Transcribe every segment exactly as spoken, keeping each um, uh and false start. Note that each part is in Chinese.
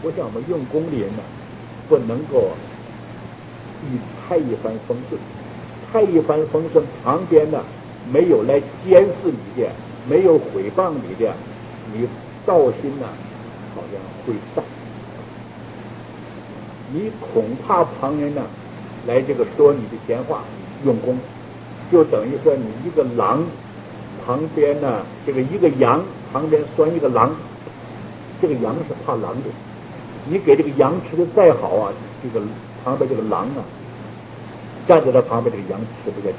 不像我们用功的人呢，不能够以太一帆风顺。太一帆风顺旁边呢没有来监视你的，没有诽谤你的，你道心呢好像会散。你恐怕旁人呢来这个说你的闲话，用功，就等于说你一个狼旁边呢，这个一个羊旁边拴一个狼，这个羊是怕狼的，你给这个羊吃的再好啊，这个旁边这个狼啊站在他旁边，这个羊吃不下去。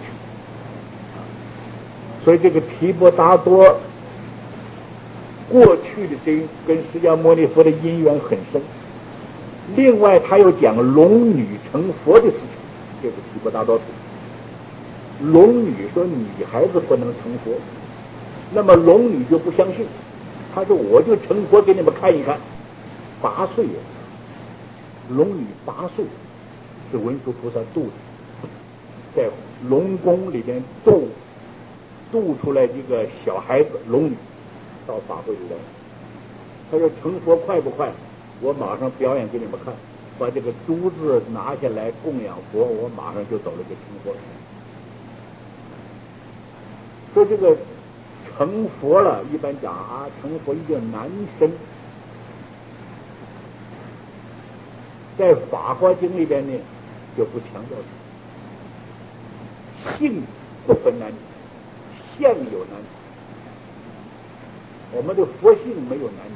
所以这个毗婆达多过去的这跟释迦牟尼佛的因缘很深。另外他又讲龙女成佛的事情，这个毗婆达多龙女说女孩子不能成佛，那么龙女就不相信，她说我就成佛给你们看一看。八岁呀，龙女八岁是文殊菩萨度的，在龙宫里边度度出来一个小孩子龙女到法会里来，他说成佛快不快？我马上表演给你们看，把这个珠子拿下来供养佛，我马上就走了，就成佛了。说这个成佛了，一般讲啊，成佛一个男生，在法华经里边呢就不强调性不分男女，相有男女，我们的佛性没有男女。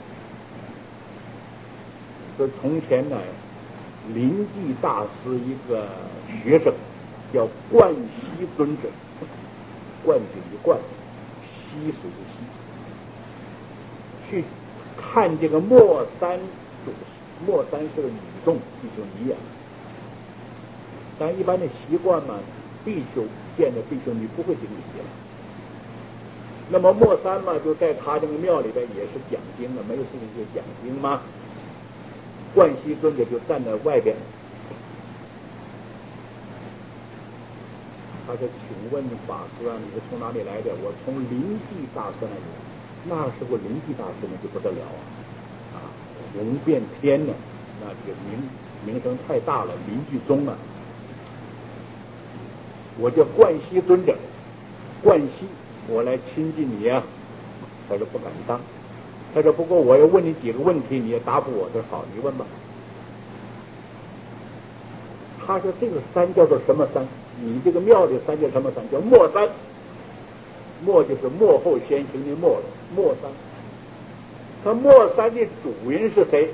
说从前呢，临济大师一个学生叫冠希尊者，冠军的冠，溪水的溪，去看这个莫三主，莫三是个女众比丘尼呀。但一般的习惯嘛，比丘见着比丘尼不会顶礼的。那么莫三嘛，就在他这个庙里边也是讲经了，没有事情就讲经嘛。冠希尊者就站在外边，他说：“请问法师啊，你是从哪里来的？”我从临济大师那里。那时候临济大师呢就不得了啊，啊，红遍天呢，那这个名名声太大了，临济宗啊。我叫冠希尊者，冠希，我来亲近你啊。他说不敢当。他说不过我要问你几个问题，你也答复我。他说好，你问吧。他说这个山叫做什么山？你这个庙的山叫什么山？叫莫山。莫就是幕后先行的莫，莫山。他莫山的主人是谁？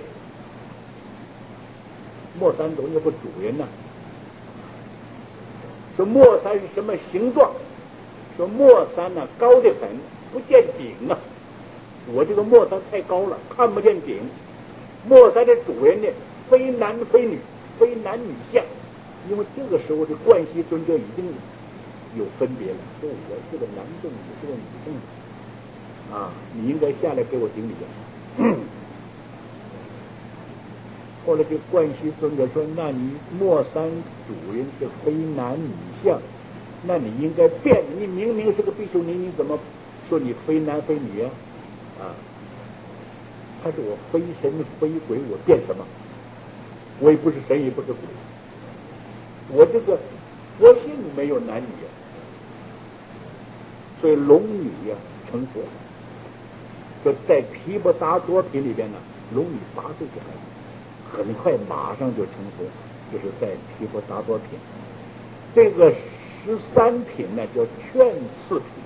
莫山总有个主人呢、啊。说莫山是什么形状？说莫山呢、啊、高得很，不见顶啊。我这个莫山太高了，看不见顶。莫山的主人呢，非男非女，非男女相。因为这个时候的冠希尊者已经有分别了，说我是个男众，你是个女众啊，你应该下来给我顶礼啊。后来这冠希尊者说：“那你莫山主人是非男女相，那你应该变，你明明是个比丘尼，你怎么说你非男非女啊？”啊，他说：“我非神非鬼，我变什么？我也不是神，也不是鬼。我这个佛性没有男女啊，所以龙女呀、啊、成佛。说在毗婆达多品里边呢，龙女八岁就孩子，很快马上就成佛，就是在毗婆达多品。这个十三品呢叫劝次品，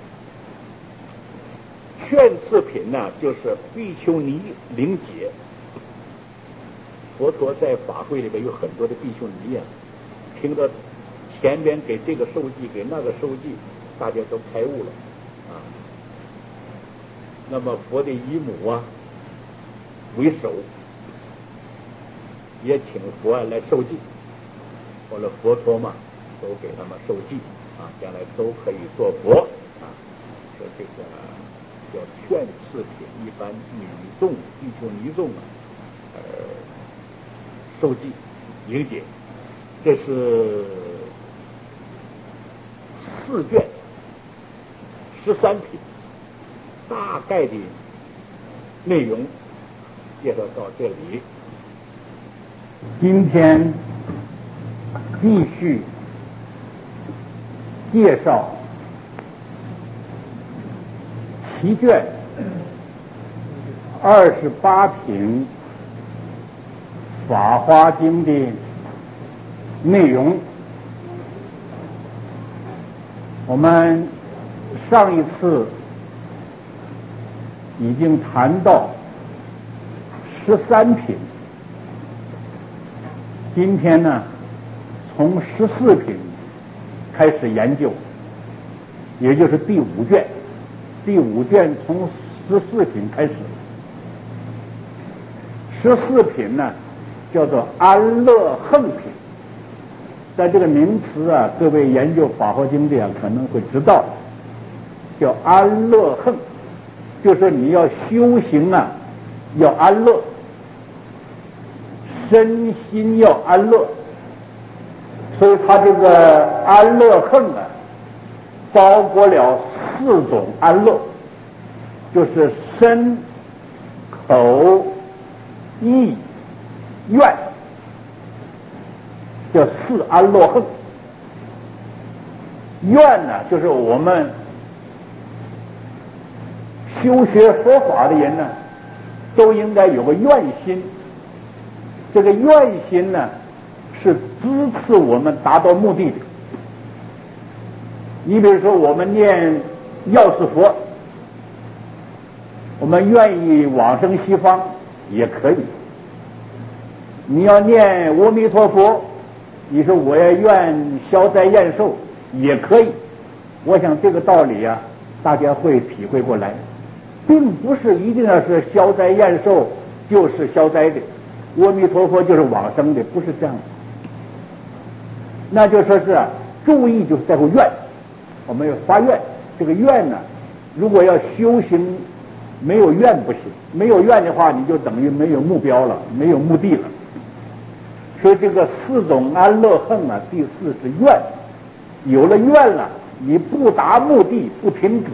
劝次品呢就是比丘尼领解。佛陀在法会里边有很多的比丘尼啊，听到前边给这个授记，给那个授记，大家都开悟了啊。那么佛的姨母啊为首，也请佛啊来受记。后来佛陀嘛都给他们受记啊，将来都可以做佛啊。说这个叫劝次品，一般女众比丘尼众啊，呃，受记迎解。这是四卷十三品，大概的内容介绍到这里。 今天继续介绍题卷二十八品《法华经》的内容。我们上一次已经谈到十三品，今天呢，从十四品开始研究，也就是第五卷。第五卷从十四品开始。十四品呢，叫做安乐横品。在这个名词啊，各位研究《法华经》的啊，可能会知道，叫安乐横，就是你要修行啊，要安乐，身心要安乐。所以他这个安乐横啊，包括了四种安乐，就是身、口、意、愿，叫四安乐横。愿呢，就是我们修学佛法的人呢，都应该有个愿心。这个愿心呢，是支持我们达到目的的。你比如说，我们念药师佛，我们愿意往生西方也可以。你要念阿弥陀佛，你说我也愿消灾延寿也可以。我想这个道理啊，大家会体会过来，并不是一定要是消灾延寿就是消灾的，阿弥陀佛就是往生的，不是这样的。那就说是啊，注意就是在乎愿，我们要发愿。这个愿呢，如果要修行，没有愿不行。没有愿的话，你就等于没有目标了，没有目的了。所以这个四种安乐横啊，第四是愿。有了愿了，你不达目的不停止，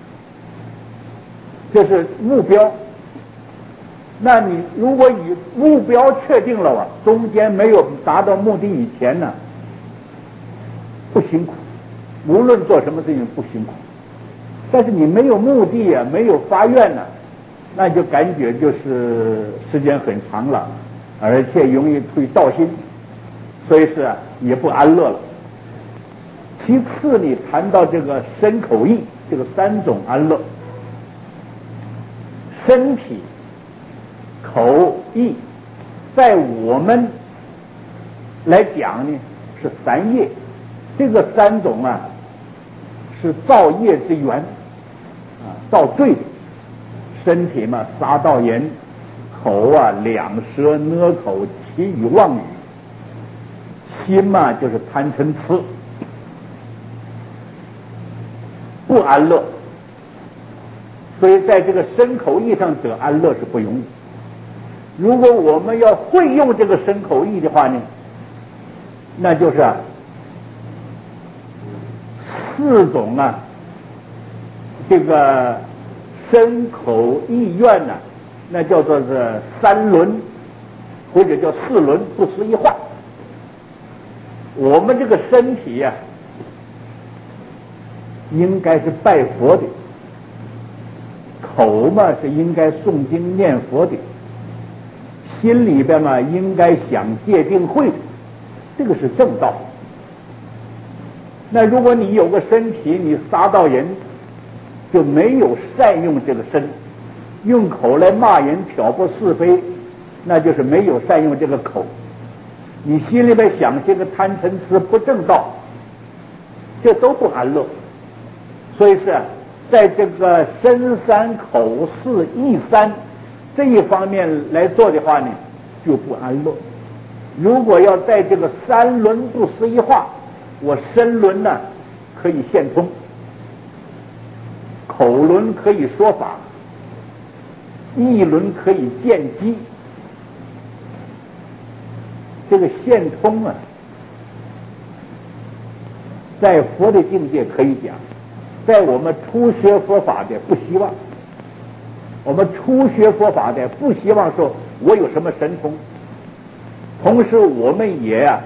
这是目标。那你如果以目标确定了啊，中间没有达到目的以前呢，不辛苦，无论做什么事情不辛苦。但是你没有目的啊，没有发愿呢、啊，那就感觉就是时间很长了，而且容易会造心，所以是、啊、也不安乐了。其次你谈到这个身口意这个三种安乐，身体、口、意，在我们来讲呢是三业。这个三种啊是造业之源啊，造罪的。身体嘛，杀盗淫；口啊，两舌讷口，绮语妄语；心嘛，就是贪嗔痴，不安乐。所以在这个身口意上得安乐是不容易。如果我们要会用这个身口意的话呢，那就是啊四种啊，这个身口意愿呢、啊，那叫做是三轮，或者叫四轮，不思一换。我们这个身体呀、啊，应该是拜佛的，口嘛是应该诵经念佛的，心里边嘛应该想戒定慧的，这个是正道。那如果你有个身体，你杀到人，就没有善用这个身，用口来骂人、挑拨是非，那就是没有善用这个口。你心里边想这个贪嗔痴不正道，这都不安乐。所以是在这个身三、口四、意三这一方面来做的话呢，就不安乐。如果要在这个三轮不思一化，我身轮呢可以现通，口轮可以说法，意轮可以见机。这个现通啊，在佛的境界可以讲，在我们初学佛法的不希望。我们初学佛法的不希望说我有什么神通， 同时我们也啊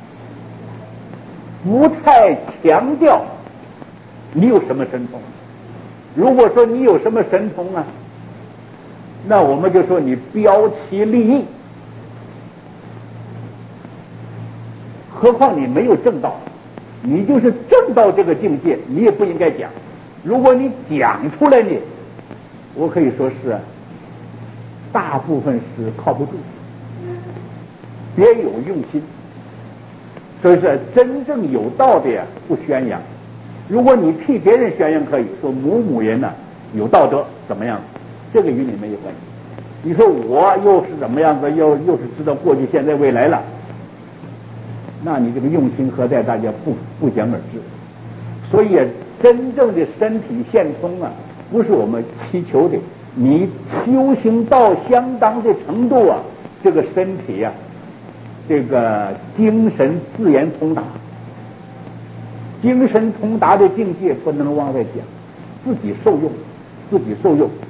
不太强调你有什么神通。如果说你有什么神通啊，那我们就说你标奇立异。何况你没有证道，你就是证到这个境界，你也不应该讲。如果你讲出来呢，我可以说是啊，大部分是靠不住，别有用心。所以说，真正有道的呀，不宣扬。如果你替别人宣扬，可以说某某人呢、啊、有道德怎么样，这个与你没有关系。你说我又是怎么样子，又又是知道过去、现在、未来了，那你这个用心何在？大家不不讲而知。所以真正的身体现通啊，不是我们祈求的。你修行到相当的程度啊，这个身体啊，这个精神自然通达。精神通达的境界不能往外讲，自己受用，自己受用。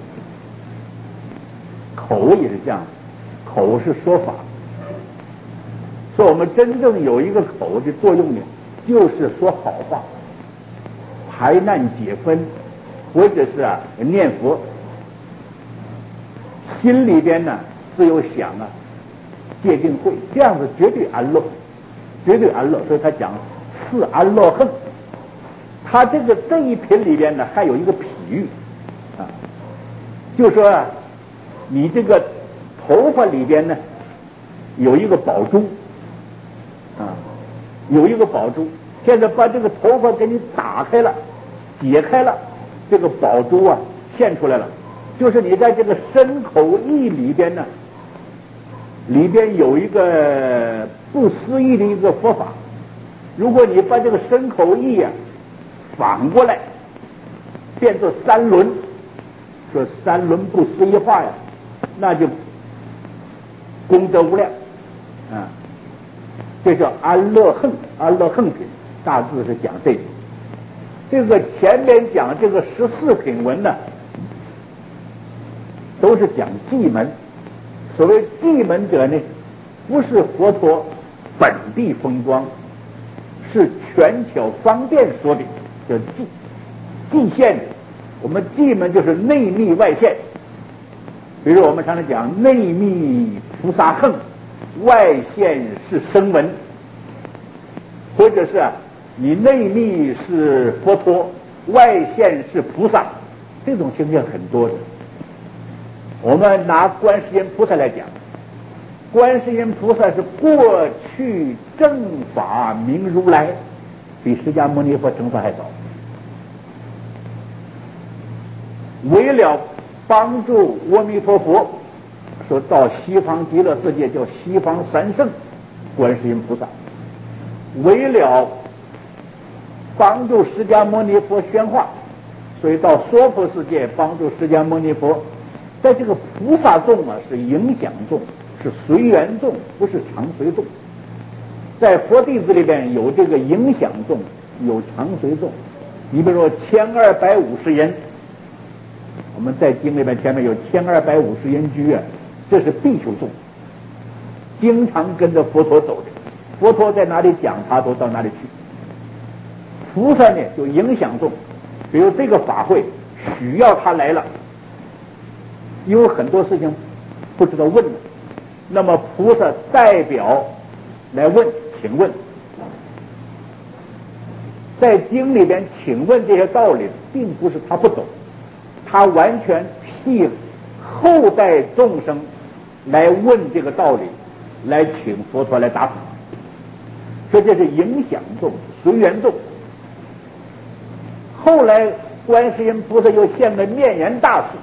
口也是这样，口是说法。说我们真正有一个口的作用呢，就是说好话，排难解纷，或者是啊念佛，心里边呢只有想啊戒定慧，这样子绝对安乐，绝对安乐。所以他讲是安乐恨。他这个这一品里边呢还有一个譬喻啊，就说啊你这个头发里边呢有一个宝珠啊，有一个宝珠，现在把这个头发给你打开了，解开了，这个宝珠啊现出来了。就是你在这个身口意里边呢，里边有一个不思议的一个佛法。如果你把这个身口意啊反过来变作三轮，说三轮不思议化呀，那就功德无量啊。这叫安乐恨，安乐恨品，大致是讲这个。这个前面讲这个十四品文呢，都是讲寂门。所谓寂门者呢，不是佛陀本地风光，是权巧方便说的，叫寂寂现。我们寂门就是内密外现。比如我们常常讲内密菩萨恨，外现是声闻，或者是啊你内密是佛陀，外现是菩萨，这种情况很多的。我们拿观世音菩萨来讲，观世音菩萨是过去正法明如来，比释迦牟尼佛成佛还早。为了帮助阿弥陀佛说到西方极乐世界，叫西方三圣观世音菩萨，为了帮助释迦牟尼佛宣化，所以到娑婆世界帮助释迦牟尼佛。在这个菩萨众啊是影响众，是随缘众，不是常随众。在佛弟子里边有这个影响众，有常随众。你比如说千二百五十人，我们在经里边前面有千二百五十人居啊，这是必修众，经常跟着佛陀走的。佛陀在哪里讲，他都到哪里去。菩萨呢就影响众，比如这个法会需要他来了，因为很多事情不知道问的，那么菩萨代表来问，请问。在经里边请问这些道理，并不是他不懂，他完全替后代众生来问这个道理，来请佛陀来答复。所以这是影响众，随缘众。后来观世音菩萨又现了面言大士。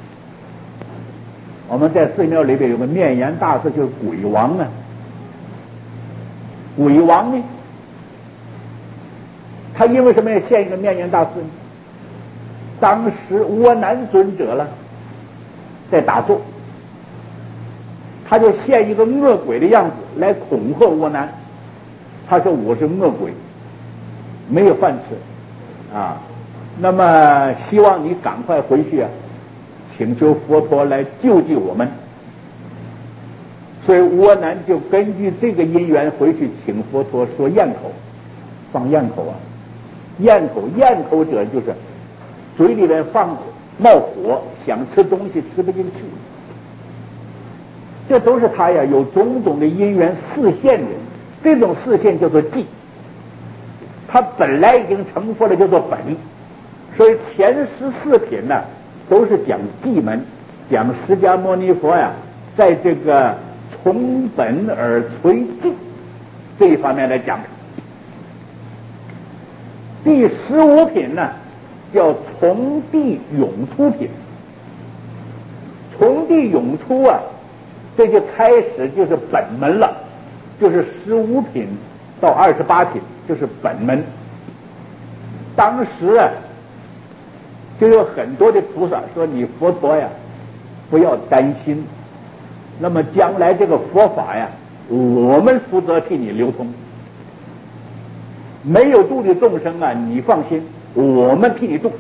我们在寺庙里边有个面言大士，就是鬼王啊。鬼王呢，他因为什么要现一个面言大士呢？当时窝难尊者了，在打坐，他就现一个恶鬼的样子来恐吓窝难。他说我是恶鬼，没有饭吃啊，那么希望你赶快回去啊，请求佛陀来救济我们。 所以窝囊就根据这个因缘回去请佛陀说咽口，放咽口啊，咽口咽口者就是嘴里面放冒火，想吃东西吃不进去，这都是他呀有种种的因缘示现的，这种示现叫做寂。他本来已经成佛了，叫做本。所以前十四品呢，都是讲寂门，讲释迦牟尼佛呀，在这个从本而垂寂这一方面来讲。第十五品呢，叫从地涌出品。从地涌出啊，这就开始就是本门了，就是十五品到二十八品，就是本门。当时啊，就有很多的菩萨说：“你佛陀呀，不要担心，那么将来这个佛法呀，我们负责替你流通。没有度的众生啊，你放心，我们替你度。”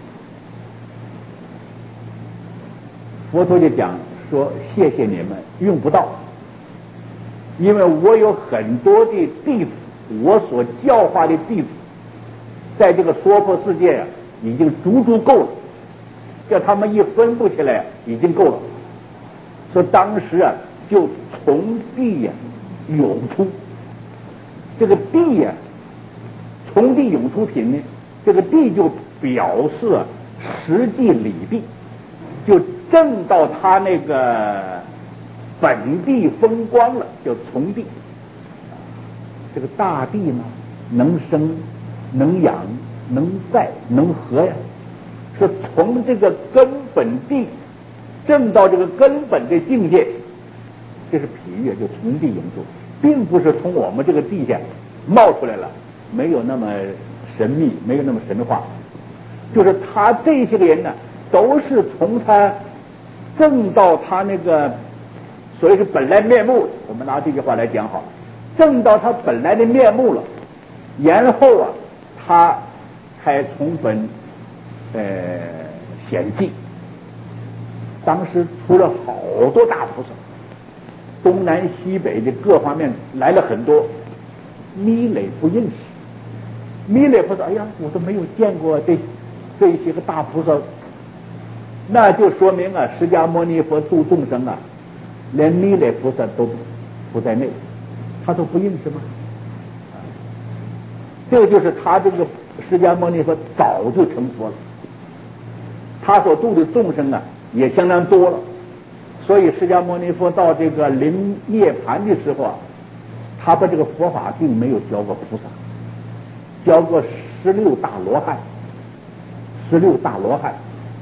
佛陀就讲说：“谢谢你们，用不到，因为我有很多的弟子，我所教化的弟子，在这个娑婆世界啊，已经足足够了，叫他们一分布起来已经够了。”说当时啊，就从地呀、啊、涌出，这个地呀、啊，从地涌出品呢，这个地就表示啊，实际里地，就正到他那个本地风光了，叫从地。这个大地呢，能生能养能在能和呀，是从这个根本地正到这个根本的境界，这是譬喻，就从地涌出，并不是从我们这个地下冒出来了，没有那么神秘，没有那么神话。就是他这些个人呢，都是从他正到他那个所谓是本来面目，我们拿这句话来讲好，正到他本来的面目了，然后啊，他才从本呃显迹。当时出了好多大菩萨，东南西北的各方面来了很多，弥勒不认识。弥勒菩萨，哎呀，我都没有见过这这些个大菩萨，那就说明啊，释迦牟尼佛度众生啊，连弥勒菩萨都不在内，他都不认识吗？这个就是他这个释迦牟尼佛早就成佛了，他所度的众生啊也相当多了，所以释迦牟尼佛到这个临涅盘的时候啊，他把这个佛法并没有教过菩萨，教过十六大罗汉。十六大罗汉，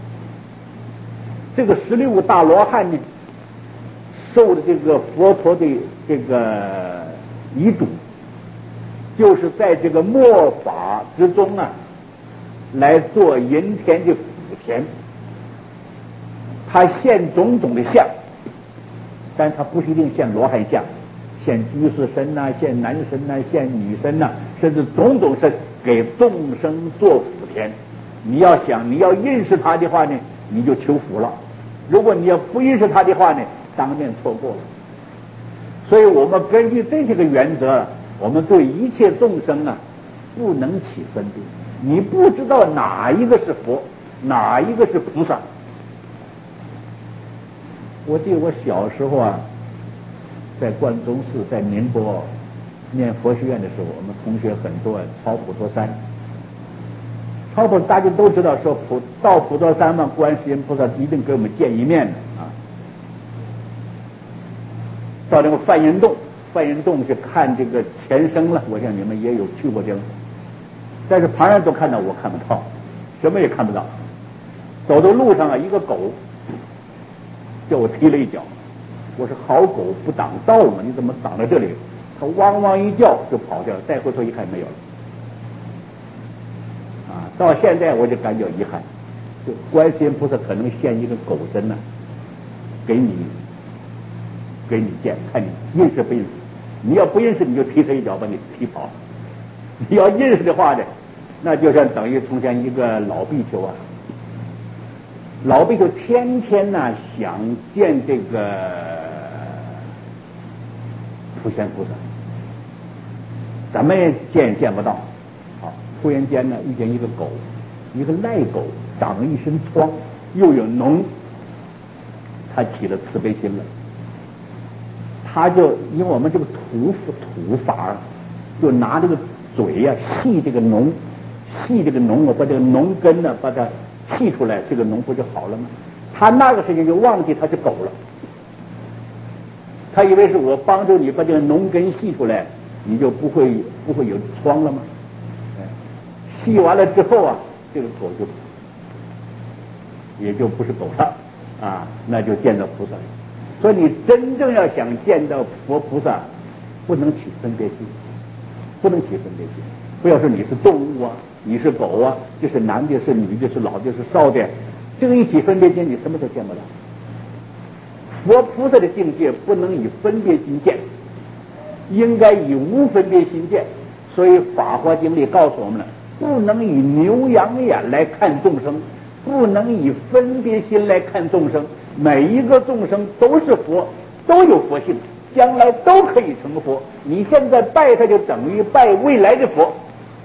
这个十六个大罗汉呢，受的这个佛陀的这个遗嘱，就是在这个末法之中啊，来做人天的辅田。他现种种的相，但他不是一定现罗汉相，现居士身呐、啊，现男身呐、啊，现女身呐、啊，甚至种种身给众生做辅田。你要想你要认识他的话呢，你就求福了；如果你要不认识他的话呢，当面错过了。所以我们根据这些个原则，我们对一切众生啊，不能起分别。你不知道哪一个是佛，哪一个是菩萨。我记得我小时候啊，在贯中寺，在宁波念佛学院的时候，我们同学很多，超普陀山。超普大家都知道，说普到普陀山嘛，观世音菩萨一定给我们见一面的啊。到这个梵音洞，梵音洞去看这个前生了，我想你们也有去过这个，但是旁人都看到，我看不到，什么也看不到。走到路上啊，一个狗叫我踢了一脚，我说好狗不挡道嘛，你怎么挡在这里？它汪汪一叫就跑掉了，再回头一看没有了。啊，到现在我就感觉遗憾，就观世音菩萨可能现一个狗身呢、啊，给你给你见，看你认识不认识。你要不认识，你就踢他一脚把你踢跑；你要认识的话呢，那就像等于从前一个老比丘啊，老比丘天天呢、啊、想见这个普贤菩萨，咱们也见见不到。好，突然间呢，遇见一个狗，一个赖狗，长了一身疮，又有脓，他起了慈悲心了。他就因为我们这个土土法，就拿这个嘴呀、啊、细这个脓，细这个脓，我把这个脓根呢把它气出来，这个脓不就好了吗？他那个时间就忘记他是狗了，他以为是我帮助你把这个脓根细出来，你就不会不会有疮了吗？细完了之后啊，这个狗就也就不是狗了啊，那就见到菩萨了。所以你真正要想见到佛菩萨，不能起分别心，不能起分别心。不要说你是动物啊，你是狗啊，这是男的，是女的，是老的，是少的，这个一起分别心，你什么都见不了。佛菩萨的境界不能以分别心见，应该以无分别心见。所以《法华经》里告诉我们了，不能以牛羊眼来看众生，不能以分别心来看众生。每一个众生都是佛，都有佛性，将来都可以成佛。你现在拜他，就等于拜未来的佛，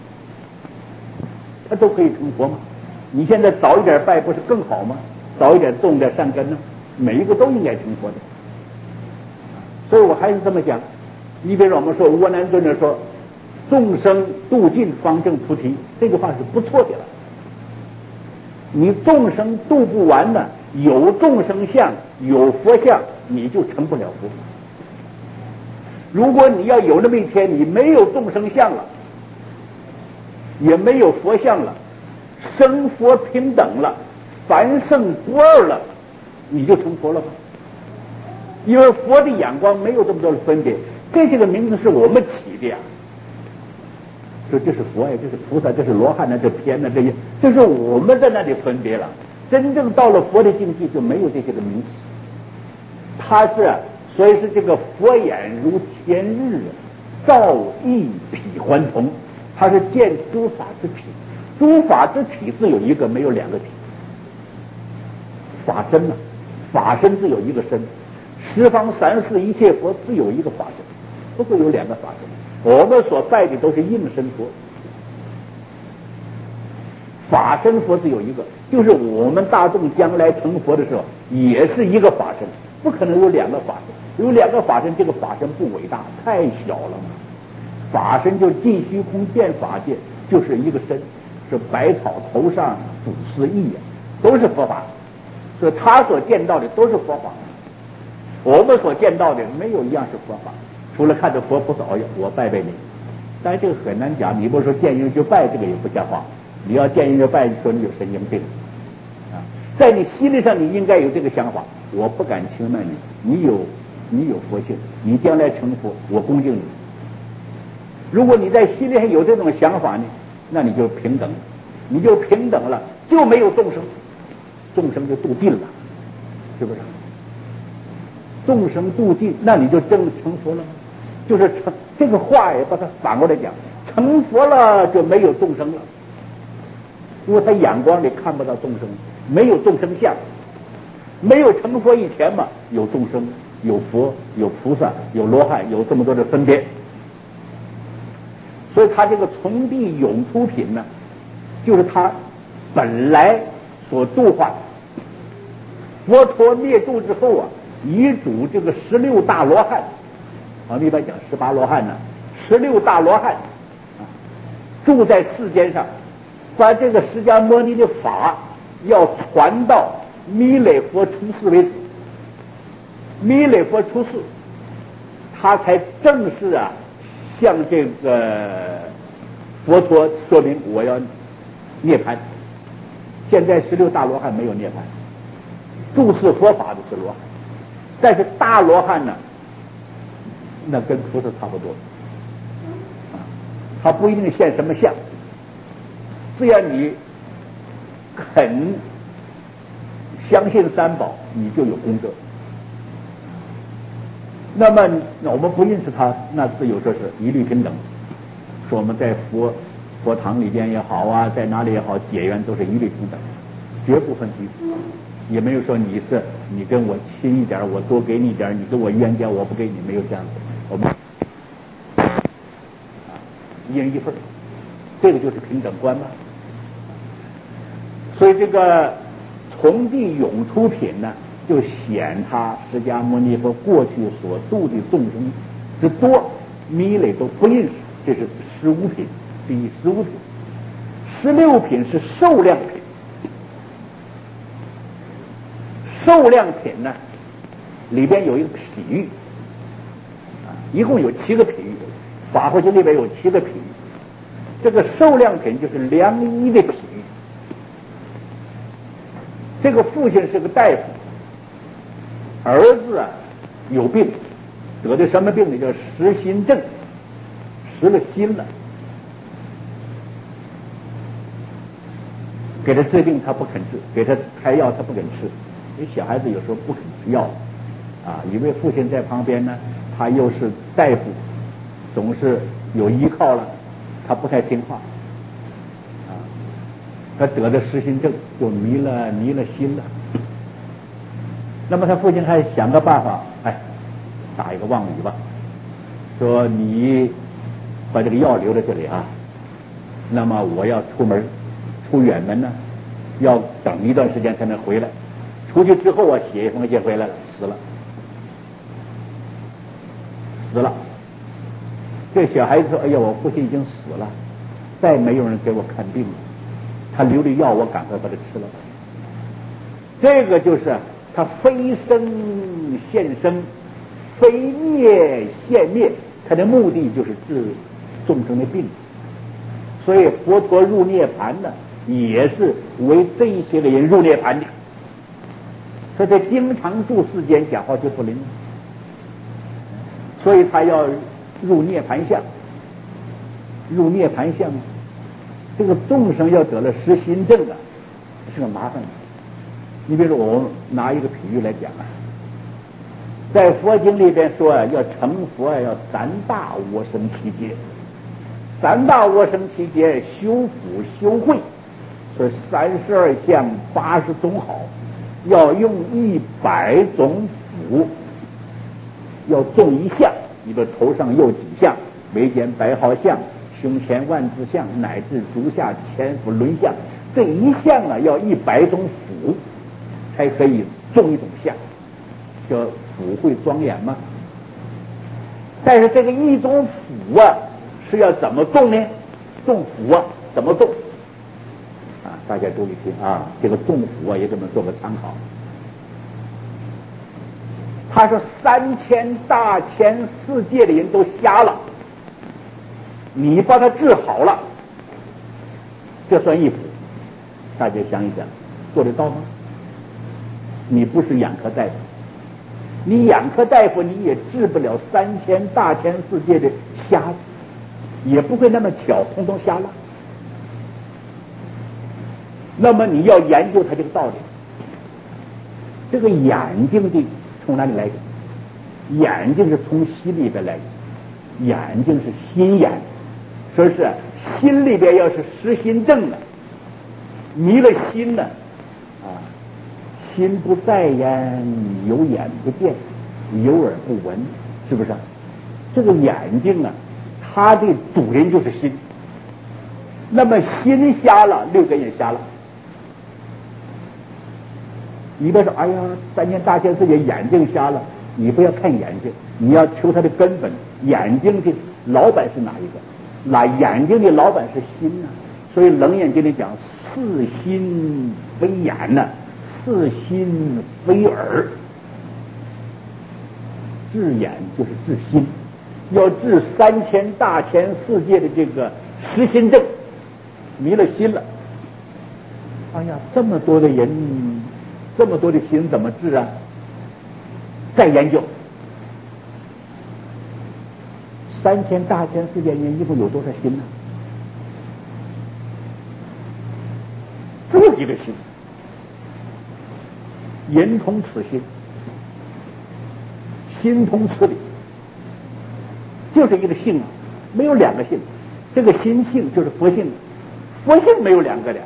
他都可以成佛吗？你现在早一点拜，不是更好吗？早一点种点善根呢，每一个都应该成佛的。所以我还是这么讲。你比如我们说窝南尊者说，众生度尽方证菩提，这句话是不错的了。你众生度不完呢，有众生相，有佛相，你就成不了佛。如果你要有那么一天，你没有众生相了，也没有佛相了，生佛平等了，凡圣不二了，你就成佛了吗？因为佛的眼光没有这么多的分别，这些个名字是我们起的呀。说这是佛呀，这是菩萨，这是罗汉呢，这天呢，这些，这是我们在那里分别了。真正到了佛的境界，就没有这些个名词。他是，所以是这个佛眼如天日，照翳彼还童。他是见诸法之体，诸法之体自有一个，没有两个体。法身呢、啊，法身自有一个身，十方三世一切佛自有一个法身，不会有两个法身。我们所拜的都是应身佛，法身佛只有一个，就是我们大众将来成佛的时候也是一个法身，不可能有两个法身。有两个法身，这个法身不伟大，太小了嘛。法身就尽虚空见法界，就是一个身，是百草头上主思意啊，都是佛法。所以他所见到的都是佛法，我们所见到的没有一样是佛法。除了看着佛菩萨，哎呀，我拜拜你，但是这个很难讲。你不是说见人就拜，这个也不像话。你要见人就拜，你说你有神经病啊！在你心理上，你应该有这个想法。我不敢轻慢你，你有你有佛性，你将来成佛，我恭敬你。如果你在心里上有这种想法呢，那你就平等，你就平等了，就没有众生，众生就度尽了，是不是？众生度尽，那你就真成佛了吗？就是成这个话也把它反过来讲，成佛了就没有众生了，因为他眼光里看不到众生，没有众生相。没有成佛以前嘛，有众生，有佛，有菩萨，有罗汉，有这么多的分别。所以他这个从地涌出品呢，就是他本来所度化的。佛陀灭度之后啊，遗嘱这个十六大罗汉，我们一般讲十八罗汉呢，十六大罗汉啊，住在世间上，把这个释迦牟尼的法要传到弥勒佛出世为止。弥勒佛出世，他才正式啊向这个佛陀说明我要涅槃。现在十六大罗汉没有涅槃，注释佛法的是罗汉，但是大罗汉呢，那跟菩萨差不多啊，他不一定现什么相，只要你肯相信三宝，你就有功德。那么我们不认识他，那自有说是一律平等，说我们在佛佛堂里边也好啊，在哪里也好，结缘都是一律平等，绝不分居，也没有说你是你跟我亲一点，我多给你一点，你跟我冤家，我不给你，没有这样子。我们一人一份，这个就是平等观嘛。所以这个从地涌出品呢，就显他释迦牟尼佛过去所度的众生之多，弥勒都不认识。这是十五品，第十五品。十六品是受量品，受量品呢里边有一个譬喻，啊，一共有七个譬喻，法华经里边有七个譬喻。这个受量品就是良医的譬喻。这个父亲是个大夫，儿子啊有病，得的什么病呢？叫失心症，失了心了。给他治病他不肯治，给他开药他不肯吃。因为小孩子有时候不肯吃药啊，因为父亲在旁边呢，他又是大夫，总是有依靠了，他不太听话啊。他得了失心症，就迷了迷了心了。那么他父亲还想个办法，哎，打一个妄语吧，说你把这个药留在这里啊，那么我要出门。出远门呢，要等一段时间才能回来。出去之后啊，写一封信回来了，死了，死了。这小孩子说：“哎呀，我父亲已经死了，再没有人给我看病了。他留的药，我赶快把它吃了。”这个就是他非生现生，非灭现灭，他的目的就是治众生的病。所以佛陀入涅盘呢，也是为这一些个人入涅盘的，所以他经常住世间讲话就不灵，所以他要入涅盘相，入涅盘相，这个众生要得了失心症啊，是个麻烦的。你比如说，我们拿一个比喻来讲啊，在佛经里边说啊，要成佛啊，要三大我生七劫。三大我生期间修福修慧，是三十二相八十种好，要用一百种福，要种一项，你的头上有几项，眉间百号相，胸前万字相，乃至足下千福轮相，这一项啊要一百种福，才可以种一种相，叫福慧庄严嘛。但是这个一种福啊是要怎么种呢？种福啊，怎么种？啊，大家注意听啊，这个种福啊，也给我们做个参考。他说三千大千世界的人都瞎了，你把他治好了，这算一福。大家想一想，做得到吗？你不是眼科大夫，你眼科大夫你也治不了三千大千世界的瞎子。也不会那么巧，通通瞎了。那么你要研究他这个道理。这个眼睛的从哪里来的？眼睛是从心里边来的，眼睛是心眼，说是心里边要是失心症了，迷了心了啊，心不在焉，有眼不见，有耳不闻，是不是？这个眼睛啊。他的主人就是心，那么心瞎了，六根也瞎了。你别说，哎呀，三千大千世界眼睛瞎了，你不要看眼睛，你要求它的根本。眼睛的老板是哪一个？那眼睛的老板是心呐、啊。所以《楞严经》里讲，视心非眼呐、啊，视心非耳。治眼就是治心。要治三千大千世界的这个失心症，迷了心了。哎呀，这么多的人，这么多的心怎么治啊？再研究，三千大千世界人一共有多少心呢？这么几个心，人通此心，心通此理。就是一个性，没有两个性。这个心性就是佛性，佛性没有两个的，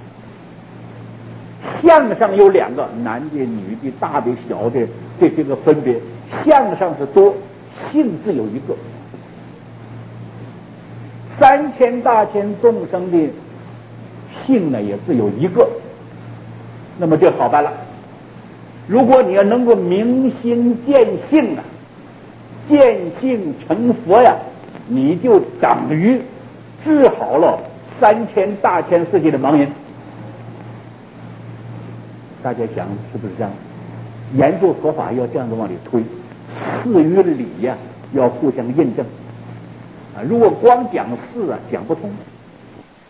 相上有两个，男的、女的、大的、小的，这些个分别，相上是多，性只有一个。 三千大千众生的性呢也只有一个，那么就好办了。如果你要能够明心见性啊，见性成佛呀，你就等于治好了三千大千世界的盲人。大家想是不是这样？研究佛法要这样子往里推，事与理呀、啊、要互相印证啊。如果光讲事啊，讲不通。